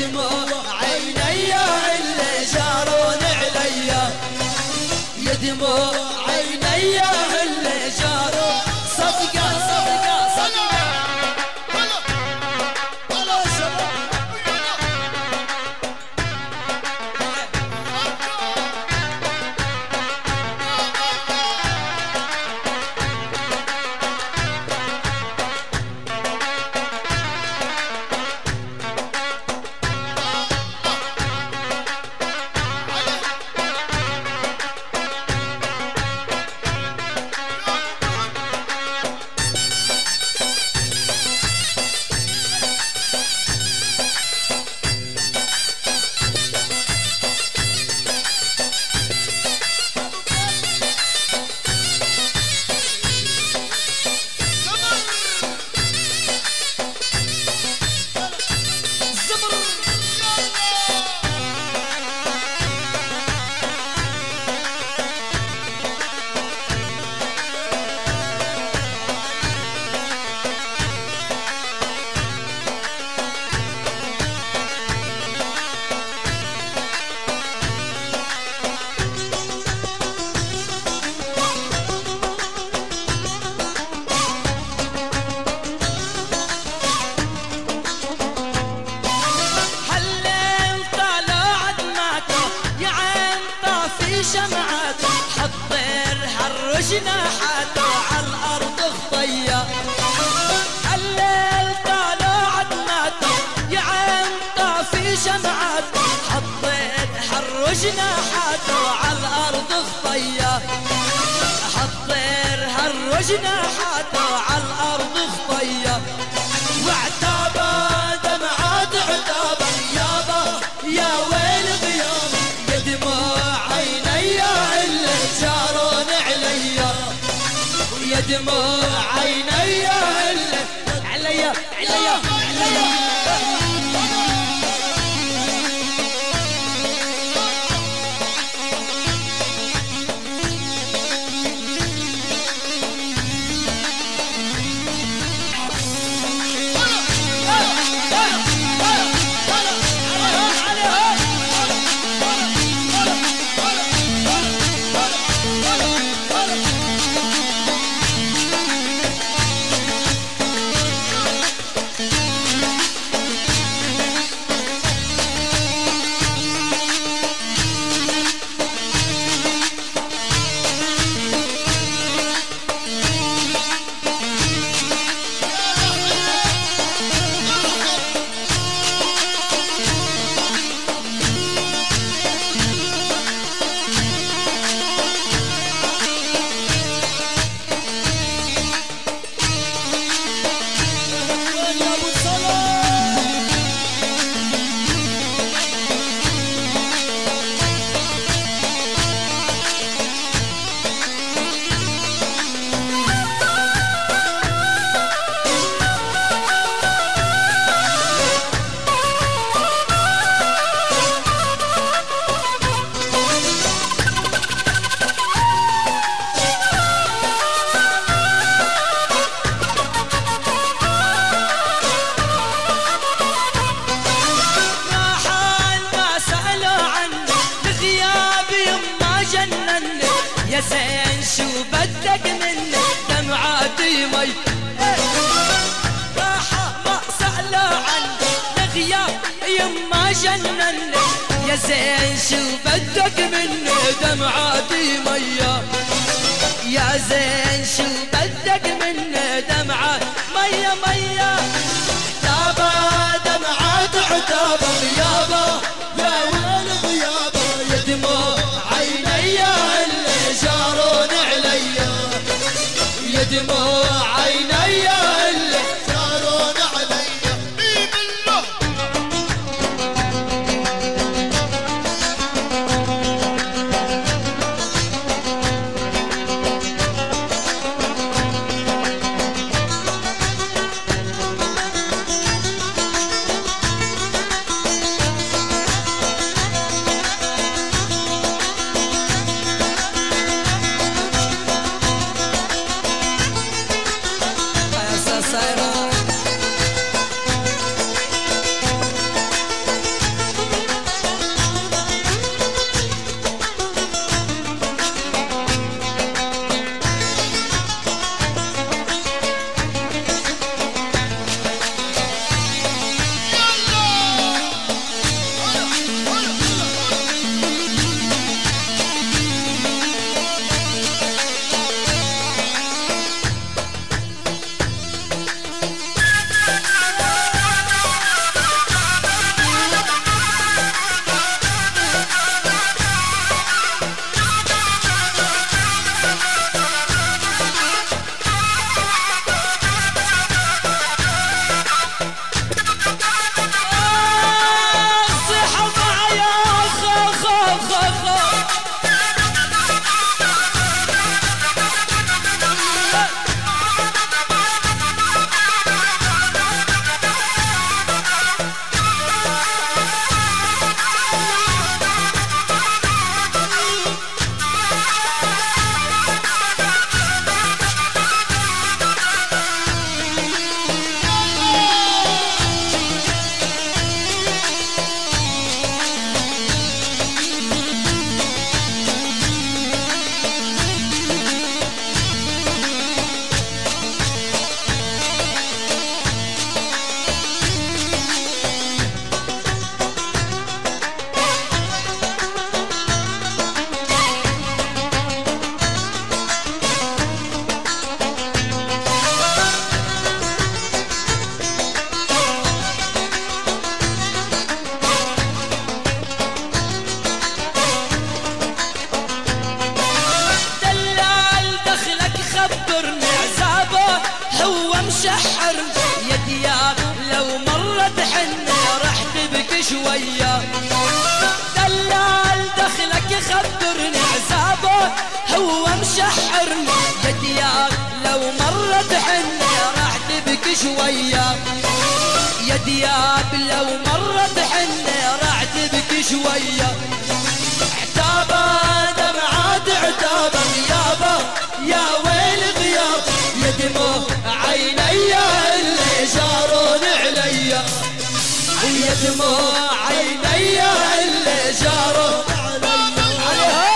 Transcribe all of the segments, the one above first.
دموع عيني اللي جارون عليا، يا دموع عيني اللي جارون. صدقة صدقة صدقة شمعات حطير هالرجناحات عالأرض خطية. الليل طلعت ماتوا يا عين طافي شمعات حطير هالرجناحات عالأرض خطية. حطير هالرجناحات عالأرض خطية. وعتابة دمعات عتابة يابا يا ويل غيابة، يا دموع عيني اللي جارون عليا، يا دموع عيني اللي عليا عليا عليا. يا زين شو بدك مني دمعاتي مي راحة ما سألوا عني لغياب يما جنني. يا زين شو بدك مني دمعاتي مية، يا زين شو بدك مني دمعات مية مية. عتابة دمعات عتابة غيابة يا ويل غيابة، يا دموع عيني اللي جارون عليا، يا دموع عيني اللي جارون عليا. بالله شوية دلال دخلك يخبرني عذابه هو مشحرني يا دياب لو مرت حني راح تبكي شوية يا دياب لو مرت حني راح تبكي شوية عتابة دمعات عتابة غيابة يا ويل غياب يا دموع عيني اللي جارون عليا ويا دموع عيني اللي جارون عليها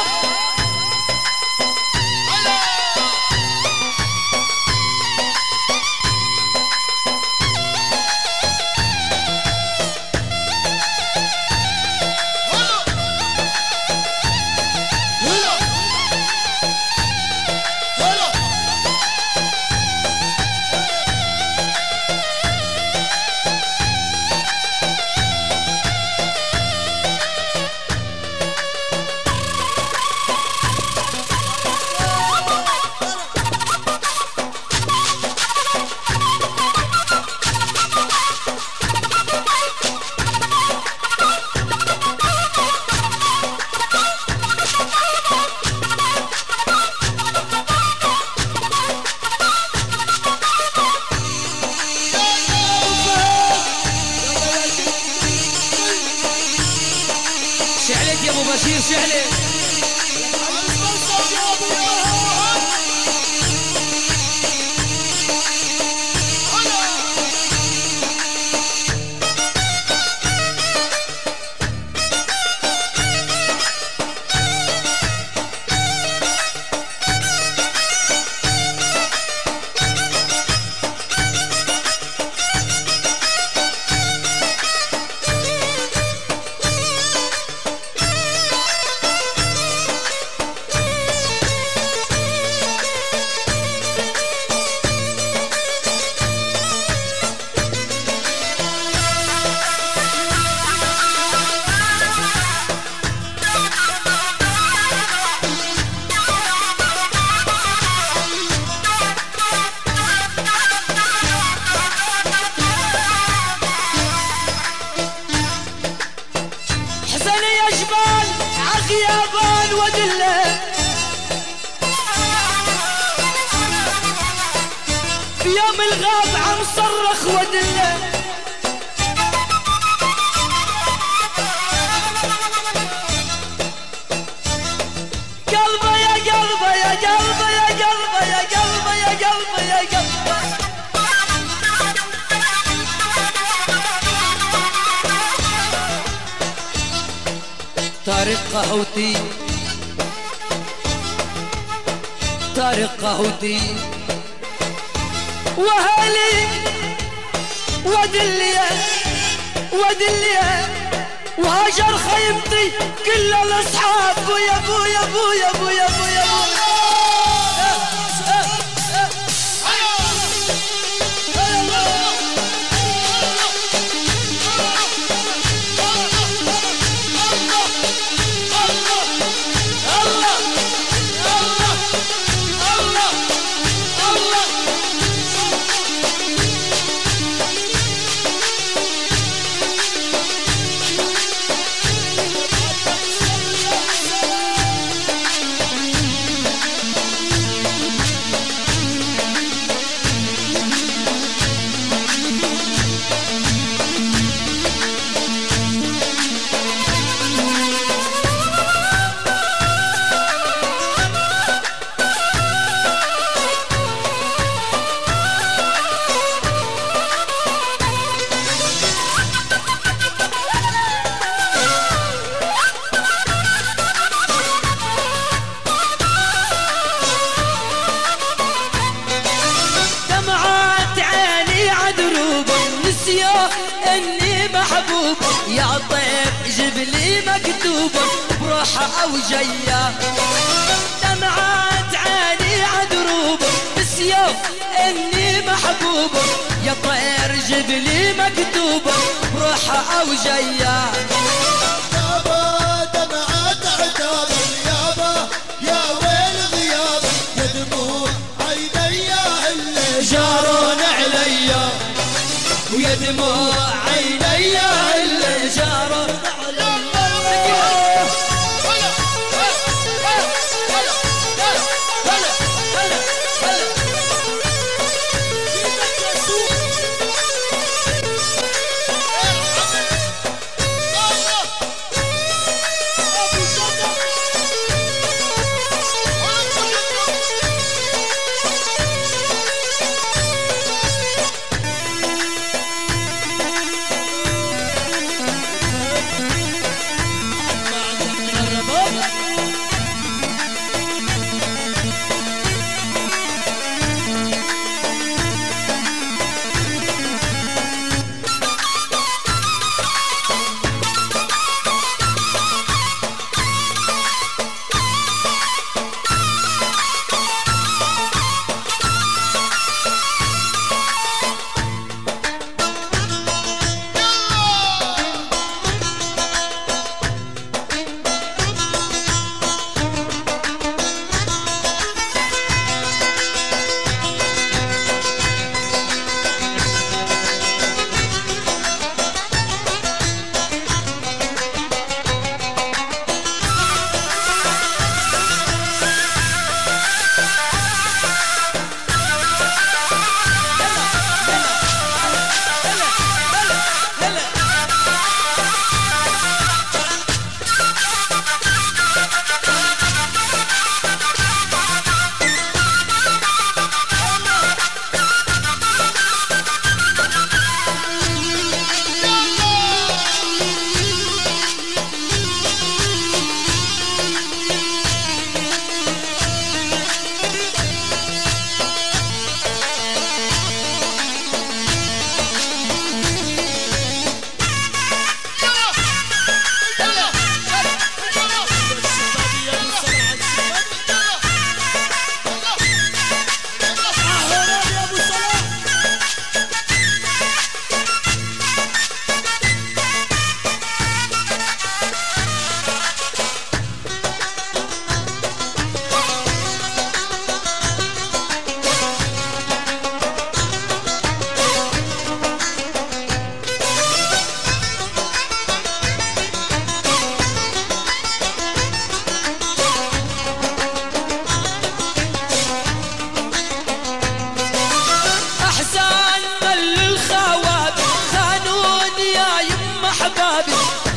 شعلك يا ابو بشير شعلك غيابان ودله في يوم الغاب عم صرخ ودله قلبه يا قلبه يا قلبه يا قلبه يا قلبه يا قلبه يا قلبه طارق قهوتي طارق قهوتي وهالي ودليا ودليا وهاجر خيمتي كل الاصحاب بويا بويا بويا بويا بويا اني محبوب يا طيب جيب لي مكتوب بروحه او جايه دمعات عيني عدروب بسيوف اني محبوب يا طير جيب لي مكتوب بروحه او جايه يابا دمعات عتاب اليابا يا ويل غياب يا دموع عيني اللي جارون عليا ويا دموع عيني اللي جارون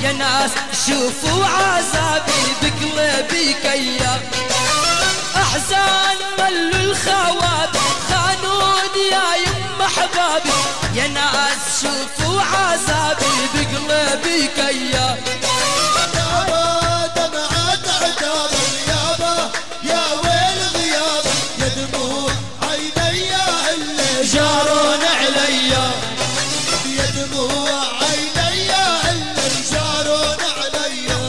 يا ناس شوفوا عذابي بقلبي كيا احزان ملوا الخواب خانوني يا يما حبابي يا ناس شوفوا عذابي بقلبي كيا يابا دمعات عتابك يابا يا ويل غيابك يا دموع عيني اللي جارون عليا يا دموع عيني اللي جارون عليا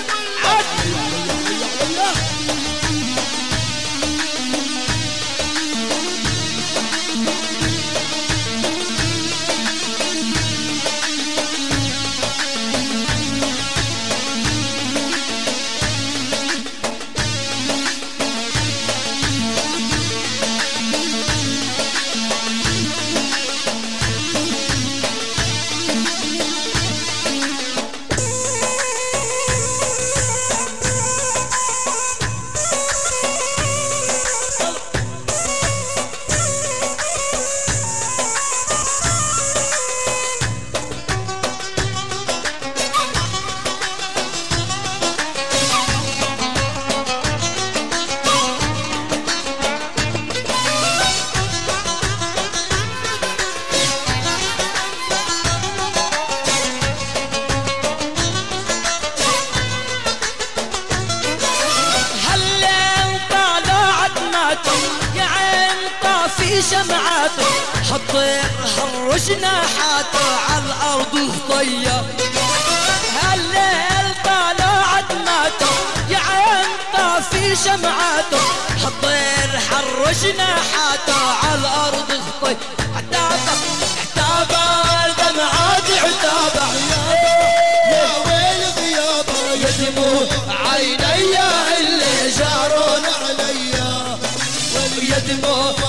يا عين طافي شمعاته حطير هرش ناحاته على الارض خطيه هالليل طالعت ماته يا عين طافي شمعاته حطير حرش ناحاته على الارض خطيه عتابه دمعات عتابه يا ويل غيابه يا دموع عيني اللي جارون عليا يا دموع